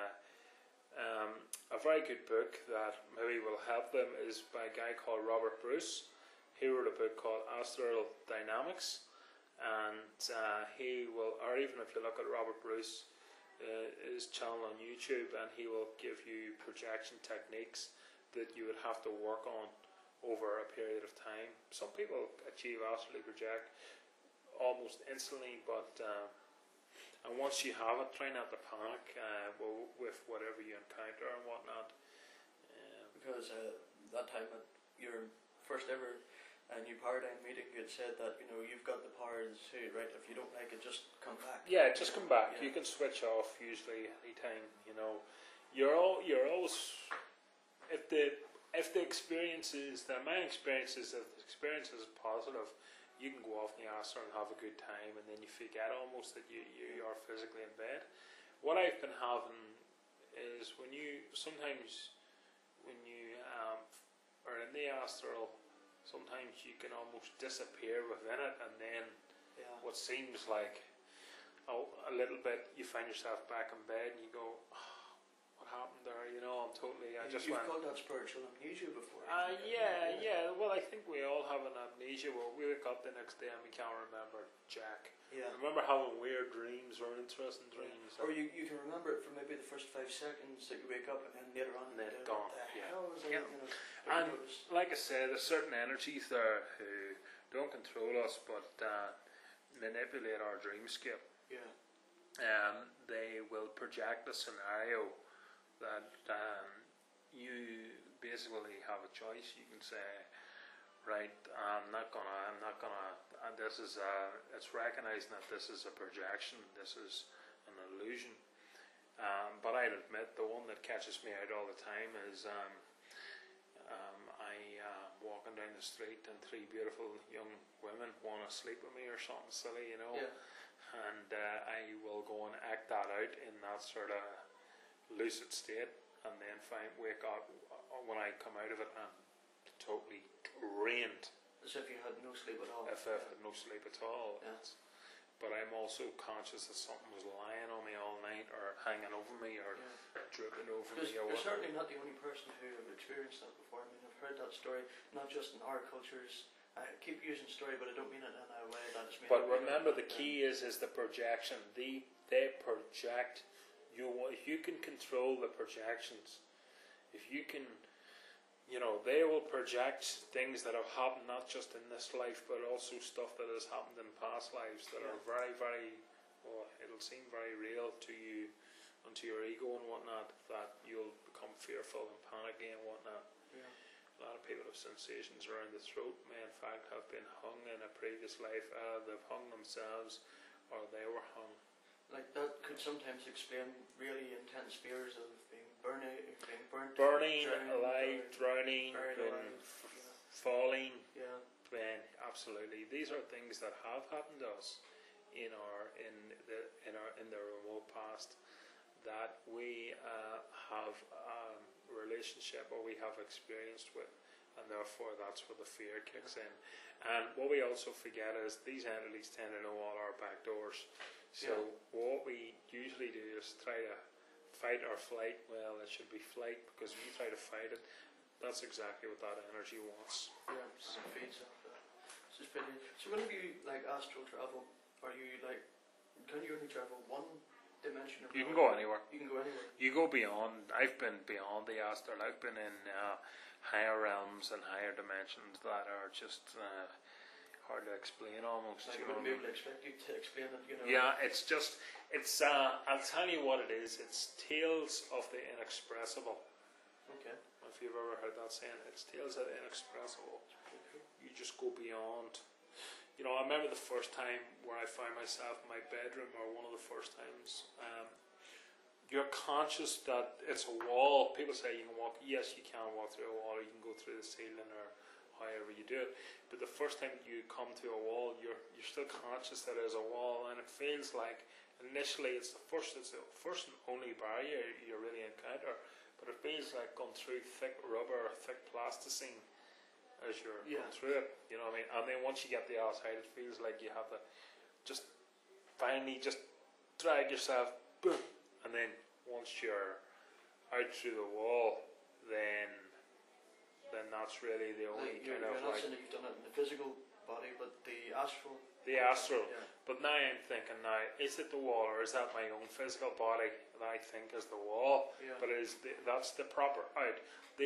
A very good book that maybe will help them is by a guy called Robert Bruce. He wrote a book called Astral Dynamics, and he will, or even if you look at Robert Bruce, his channel on YouTube, and he will give you projection techniques that you would have to work on over a period of time. Some people achieve astrally project almost instantly, but and once you have it, try not to panic with whatever you encounter and whatnot. Because that time at your first ever New Paradigm meeting, you had said that you've got the power to say, right, if you don't like it, just come back. Yeah, just come back. Yeah. You can switch off usually anytime. You're always if the experiences that my experiences, if the experience is positive, you can go off in the astral and have a good time, and then you forget almost that you are physically in bed. What I've been having is when you are in the astral, sometimes you can almost disappear within it, and then what seems like a little bit, you find yourself back in bed and you go, what happened there? You've called that spiritual amnesia before. Yeah. Well, I think we all have an amnesia where we wake up the next day and we can't remember jack. Yeah. I remember having weird dreams or interesting dreams. Or you can remember it for maybe the first 5 seconds that you wake up, and then later on, and then gone. What the hell was I, And like I said, there's certain energies there who don't control us, but manipulate our dreamscape. Yeah. They will project a scenario that you basically have a choice. You can say, right, I'm not gonna, and this is it's recognizing that this is a projection, this is an illusion. But I'd admit the one that catches me out all the time is I walk walking down the street and three beautiful young women want to sleep with me or something silly, you know. Yeah. And I will go and act that out in that sort of lucid state, and then wake up when I come out of it and totally drained. As if you had no sleep at all. If I had no sleep at all. Yeah. But I'm also conscious that something was lying on me all night, or hanging over me, or drooping over Because me. Or you're what. certainly not the only person who have experienced that before. I mean, I've heard that story, not just in our cultures. I keep using story, but I don't mean it in a way that it's made. But remember, the key is the projection. They project. If you can control the projections, if you can, they will project things that have happened not just in this life, but also stuff that has happened in past lives that are very, very, well, it'll seem very real to you and to your ego and whatnot, that you'll become fearful and panicky and whatnot. Yeah. A lot of people have sensations around the throat, may in fact have been hung in a previous life, they've hung themselves, or they were hung. Like that could sometimes explain really intense fears of being burnt, burning, alive, drowning, falling. Yeah. Absolutely, these are things that have happened to us in the remote past, that we have a relationship or we have experienced with, and therefore that's where the fear kicks in. And what we also forget is these entities tend to know all our back doors. So what we usually do is try to fight or flight. Well, it should be flight, because we try to fight it. That's exactly what that energy wants. Yeah, it feeds off that. So whenever you astral travel, are you can you only travel one dimension? You can go anywhere. You can go anywhere. You go beyond. I've been beyond the astral. I've been in higher realms and higher dimensions that are just hard to explain almost. I wouldn't be able to expect you to explain it. Yeah, it's I'll tell you what it is. It's tales of the inexpressible. Okay. If you've ever heard that saying, it's tales of the inexpressible. You just go beyond. I remember the first time where I found myself in my bedroom, or one of the first times. You're conscious that it's a wall. People say you can walk. Yes, you can walk through a wall, or you can go through the ceiling, or however you do it. But the first time you come to a wall, you're still conscious that there's a wall, and it feels like initially it's the first and only barrier you really encounter. But it feels like going through thick rubber, thick plasticine as you're going through it. You know what I mean? And then once you get the outside, it feels like you have to just finally just drag yourself, boom, and then once you're out through the wall, then that's really the only you're not saying that you've done it in the physical body, but the astral. The astral. Yeah. But now I'm thinking, is it the wall, or is that my own physical body that I think is the wall? Yeah. But that's the proper out.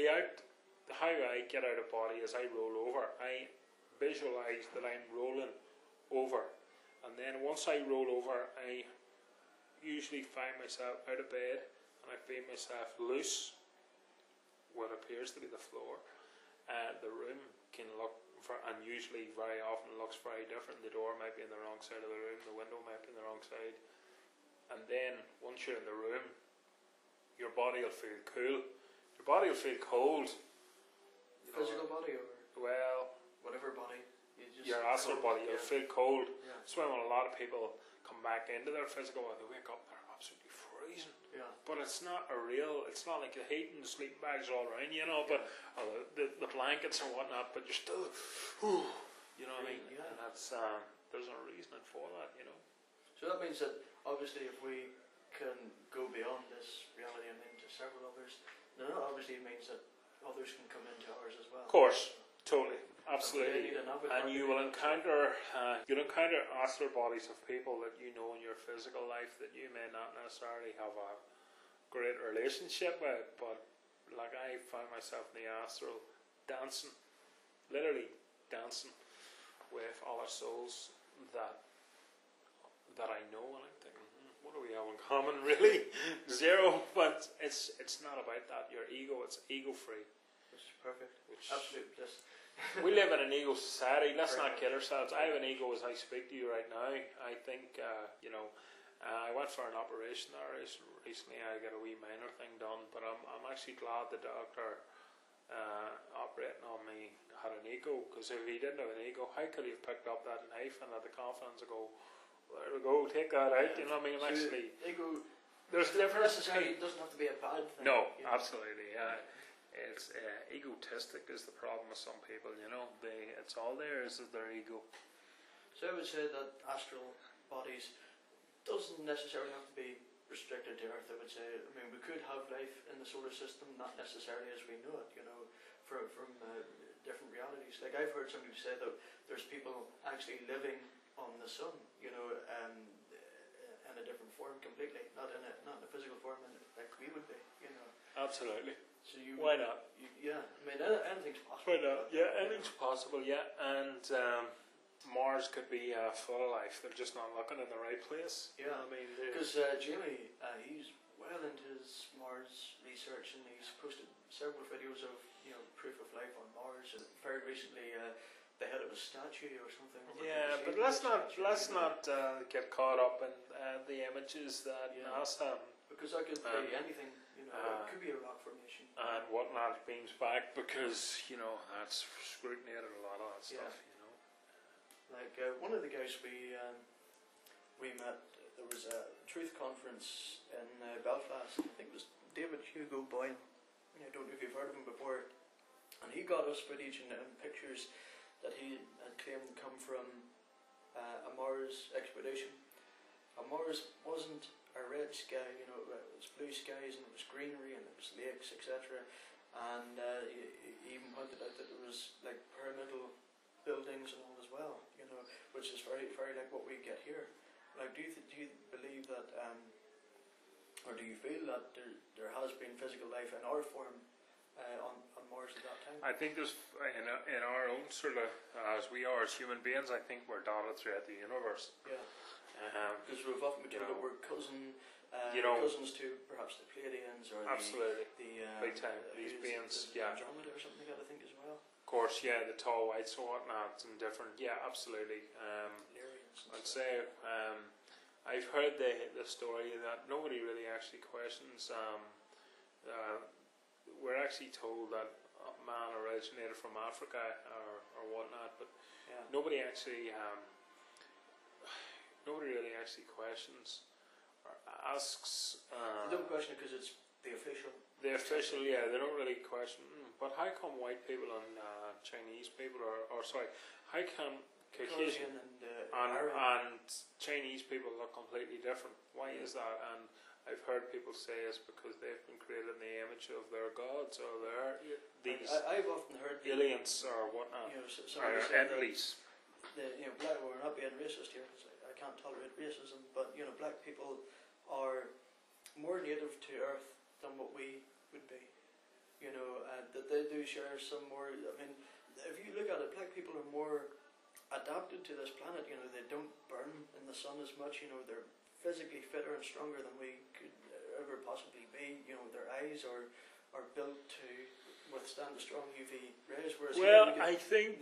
How I get out of body is I roll over. I visualize that I'm rolling over, and then once I roll over, I usually find myself out of bed, and I feel myself loose what appears to be the floor. The room can look, and usually very often looks very different. The door might be in the wrong side of the room, the window might be in the wrong side, and then once you're in the room, your body will feel cool, your body will feel cold. Physical body, or whatever body, your astral body, you'll feel cold. Yeah. That's why when a lot of people come back into their physical body, they wake up, they're absolutely freezing. Yeah. But it's not it's not like the heat and the sleeping bags all around, but the blankets and whatnot, but you're still, you know what I mean? Yeah. And that's, there's a reasoning for that, So that means that obviously if we can go beyond this reality and into several others, then that obviously means that others can come into ours as well. Of course, totally, absolutely. And you will encounter astral bodies of people that you know in your physical life that you may not necessarily have a great relationship with, but like I found myself in the astral dancing, literally dancing with other souls that I know, and I'm thinking, what do we have in common? Really, zero. But it's not about that. Your ego, it's ego free. Which is perfect. Absolute bliss. We live in an ego society. Let's not kid ourselves. I have an ego as I speak to you right now. I think I went for an operation there recently. I got a wee minor thing done, but I'm actually glad the doctor operating on me had an ego, because if he didn't have an ego, how could he have picked up that knife and had the confidence to go, there we go, take that out, you know what I mean? So Actually, ego there's difference. necessarily doesn't have to be a bad thing. No, you know. absolutely. It's egotistic is the problem with some people. You know, it's all there is their ego. So I would say that astral bodies doesn't necessarily have to be restricted to Earth. I would say. I mean, we could have life in the solar system, not necessarily as we know it. You know, from different realities. Like I've heard somebody say that there's people actually living on the sun. You know, in a different form completely, not in a physical form like we would be. You know. Absolutely. So you, why not? Yeah, I mean anything's possible. Why not? Yeah, anything's possible. Yeah, and Mars could be full of life. They're just not looking in the right place. Yeah, I mean, because Jamie, he's well into his Mars research, and he's posted several videos of proof of life on Mars. And very recently, they had a statue or something. Yeah, but let's not get caught up in the images that NASA, because that could be anything. It could be a rock formation and whatnot beams back, because that's scrutinated a lot of that stuff. Like one of the guys we met, there was a truth conference in Belfast. I think it was David Hugo Boyle. I don't know if you've heard of him before. And he got us footage and pictures that he had claimed come from a Mars expedition. And Mars wasn't a red sky, it was blue skies and it was greenery and it was lakes, etc. And he even pointed out that there was like pyramidal buildings and all as well, which is very, very like what we get here. Like, do you believe that, or do you feel that there has been physical life in our form on Mars at that time? I think there's in our own sort of, as we are as human beings, I think we're dotted throughout the universe. Yeah. Because we've often been told that we're cousins to perhaps the Pleiadians or absolutely the big time these beings, yeah. Andromeda or something like that, I think as well. Of course, yeah, the tall whites and whatnot and different, yeah, absolutely. I'd say I've heard the story that nobody really actually questions. We're actually told that man originated from Africa or whatnot, but nobody actually. Nobody really actually questions or asks. They don't question it because it's the official. The official, yeah, they don't really question. But how come white people and Chinese people, or sorry, how come Caucasian and Chinese people look completely different? Why is that? And I've heard people say it's because they've been created in the image of their gods or these. I've often heard aliens or whatnot, or entities. Black, we're not being racist here. I can't tolerate racism, but black people are more native to Earth than what we would be. That they do share some more. I mean, if you look at it, black people are more adapted to this planet. They don't burn in the sun as much. They're physically fitter and stronger than we could ever possibly be. Their eyes are built to withstand the strong UV rays. Whereas I think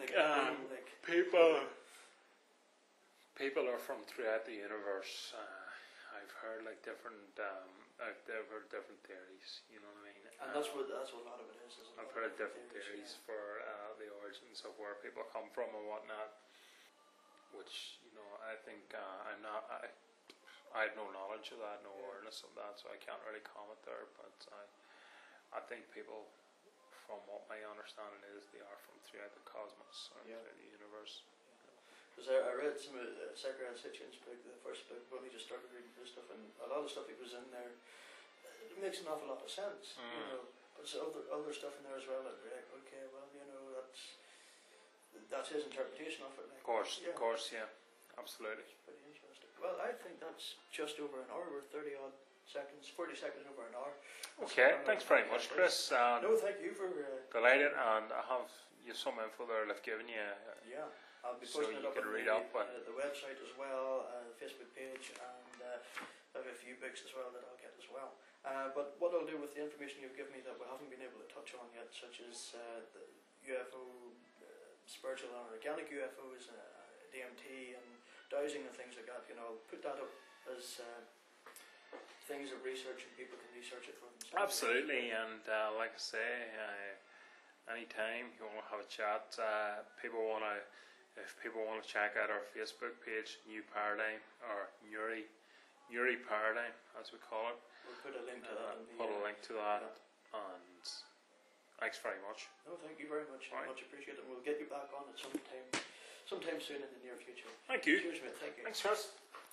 people are from throughout the universe. I've heard different theories. You know what I mean? And that's what a lot of it is. I've heard different theories for the origins of where people come from and whatnot. Which I think I have no knowledge of that, no awareness of that, so I can't really comment there. But I think people, from what my understanding is, they are from throughout the cosmos or throughout the universe. Because I read some of Sekar Sitchin's book, the first book. I've only just started reading his stuff, and a lot of stuff he was in there, it makes an awful lot of sense. But there's other stuff in there as well that you're like, okay, well, that's his interpretation of it. Of course, yeah, absolutely. It's pretty interesting. Well, I think that's just over an hour. We're 40 seconds over an hour. Okay, thanks very much, Chris. No, thank you for delighted, and I have some info there I've given you. Yeah, I'll be posting it up on the website as well, Facebook page, and I have a few books as well that I'll get as well. But what I'll do with the information you've given me that we haven't been able to touch on yet, such as the UFO, spiritual and organic UFOs, DMT and dowsing and things like that, I'll put that up as things of research and people can research it for themselves. Absolutely, and like I say, anytime you want to have a chat. If people want to check out our Facebook page, New Paradigm, or Nuri Paradigm, as we call it. We'll put a link to that. Put a link to that. And thanks very much. No, thank you very much. Right. Much appreciated. And we'll get you back on at sometime soon in the near future. Thank you. Cheers, mate. Thank you. Thanks, Chris.